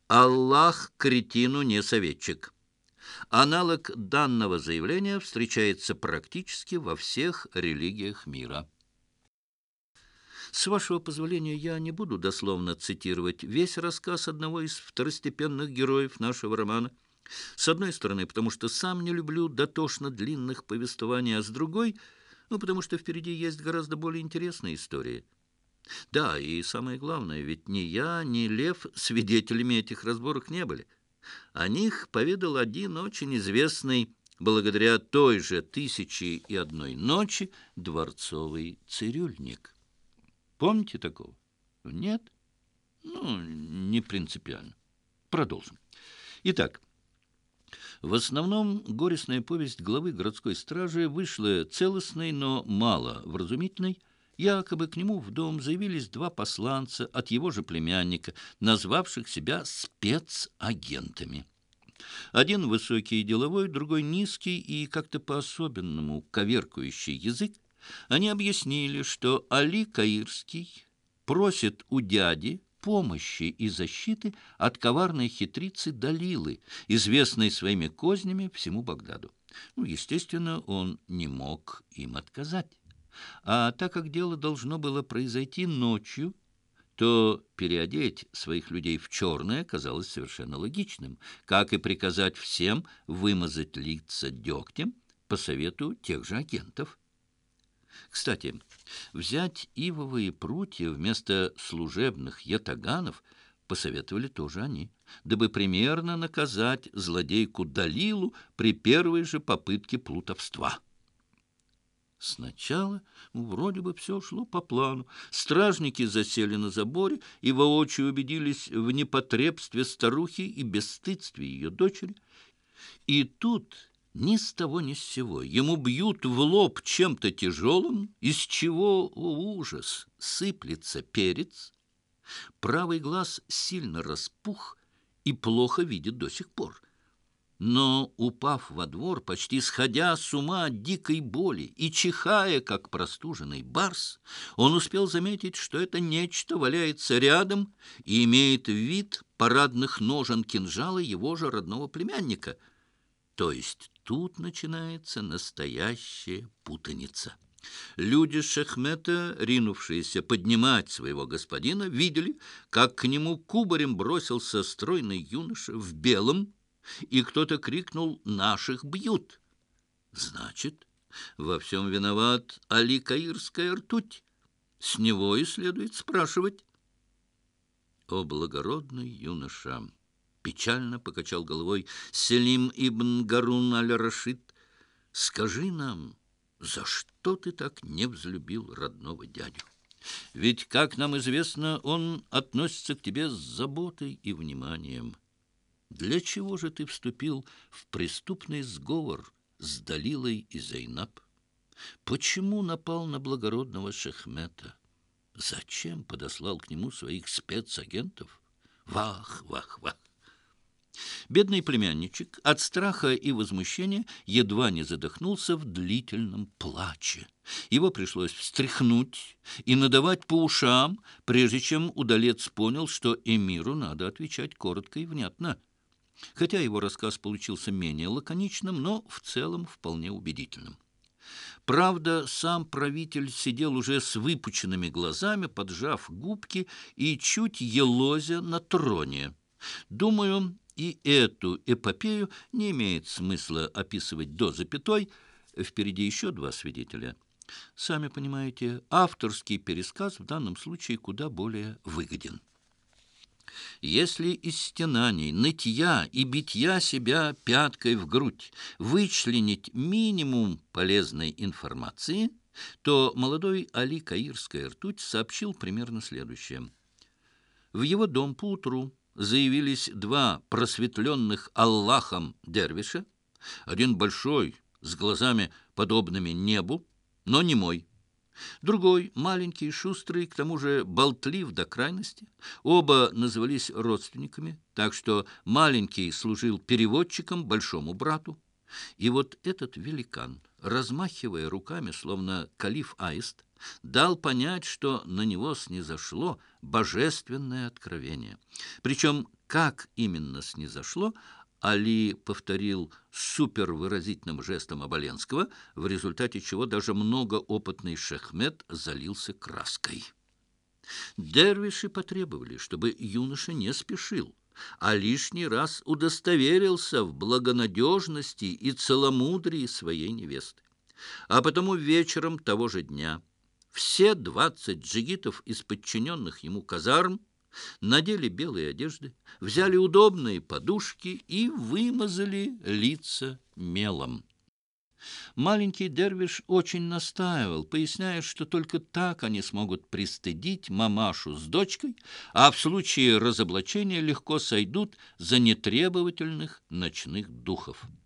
Аллах кретину не советчик. Аналог данного заявления встречается практически во всех религиях мира. С вашего позволения, я не буду дословно цитировать весь рассказ одного из второстепенных героев нашего романа. С одной стороны, потому что сам не люблю дотошно длинных повествований, а с другой, потому что впереди есть гораздо более интересные истории. Да, и самое главное, ведь ни я, ни Лев свидетелями этих разборок не были. О них поведал один очень известный, благодаря той же «Тысячи и одной ночи», дворцовый цирюльник. Помните такого? Нет? Не принципиально. Продолжим. Итак, в основном горестная повесть главы городской стражи вышла целостной, но мало вразумительной. Якобы к нему в дом заявились два посланца от его же племянника, назвавших себя спецагентами. Один высокий и деловой, другой низкий и как-то по-особенному коверкающий язык. Они объяснили, что Али Каирский просит у дяди помощи и защиты от коварной хитрицы Далилы, известной своими кознями всему Багдаду. Естественно, он не мог им отказать. А так как дело должно было произойти ночью, то переодеть своих людей в черное казалось совершенно логичным, как и приказать всем вымазать лица дегтем по совету тех же агентов. Кстати, взять ивовые прутья вместо служебных ятаганов посоветовали тоже они, дабы примерно наказать злодейку Далилу при первой же попытке плутовства. Сначала, вроде бы все шло по плану. Стражники засели на заборе и воочию убедились в непотребстве старухи и бесстыдстве ее дочери. И тут ни с того ни с сего ему бьют в лоб чем-то тяжелым, из чего, ужас, сыплется перец. Правый глаз сильно распух и плохо видит до сих пор. Но, упав во двор, почти сходя с ума от дикой боли и чихая, как простуженный барс, он успел заметить, что это нечто валяется рядом и имеет вид парадных ножен кинжала его же родного племянника. То есть тут начинается настоящая путаница. Люди Шехмета, ринувшиеся поднимать своего господина, видели, как к нему кубарем бросился стройный юноша в белом, и кто-то крикнул «Наших бьют!». Значит, во всем виноват Али Каирская ртуть. С него и следует спрашивать. О, благородный юноша! Печально покачал головой Селим ибн Гарун аль-Рашид. Скажи нам, за что ты так не взлюбил родного дядю? Ведь, как нам известно, он относится к тебе с заботой и вниманием. Для чего же ты вступил в преступный сговор с Далилой и Зейнаб? Почему напал на благородного Шехмета? Зачем подослал к нему своих спецагентов? Вах, вах, вах! Бедный племянничек от страха и возмущения едва не задохнулся в длительном плаче. Его пришлось встряхнуть и надавать по ушам, прежде чем удалец понял, что эмиру надо отвечать коротко и внятно. Хотя его рассказ получился менее лаконичным, но в целом вполне убедительным. Правда, сам правитель сидел уже с выпученными глазами, поджав губки и чуть елозя на троне. Думаю, и эту эпопею не имеет смысла описывать до запятой. Впереди еще два свидетеля. Сами понимаете, авторский пересказ в данном случае куда более выгоден. Если из стенаний, нытья и битья себя пяткой в грудь вычленить минимум полезной информации, то молодой Али Каирская ртуть сообщил примерно следующее. В его дом поутру заявились два просветленных Аллахом дервиша, один большой, с глазами, подобными небу, но немой. Другой, маленький, шустрый, к тому же болтлив до крайности. Оба назывались родственниками, так что маленький служил переводчиком большому брату. И вот этот великан, размахивая руками, словно калиф-аист, дал понять, что на него снизошло божественное откровение. Причем Как именно снизошло, Али повторил супервыразительным жестом Оболенского, в результате чего даже многоопытный Шехмет залился краской. Дервиши потребовали, чтобы юноша не спешил, а лишний раз удостоверился в благонадежности и целомудрии своей невесты. А потому вечером того же дня все 20 джигитов из подчиненных ему казарм надели белые одежды, взяли удобные подушки и вымазали лица мелом. Маленький дервиш очень настаивал, поясняя, что только так они смогут пристыдить мамашу с дочкой, а в случае разоблачения легко сойдут за нетребовательных ночных духов.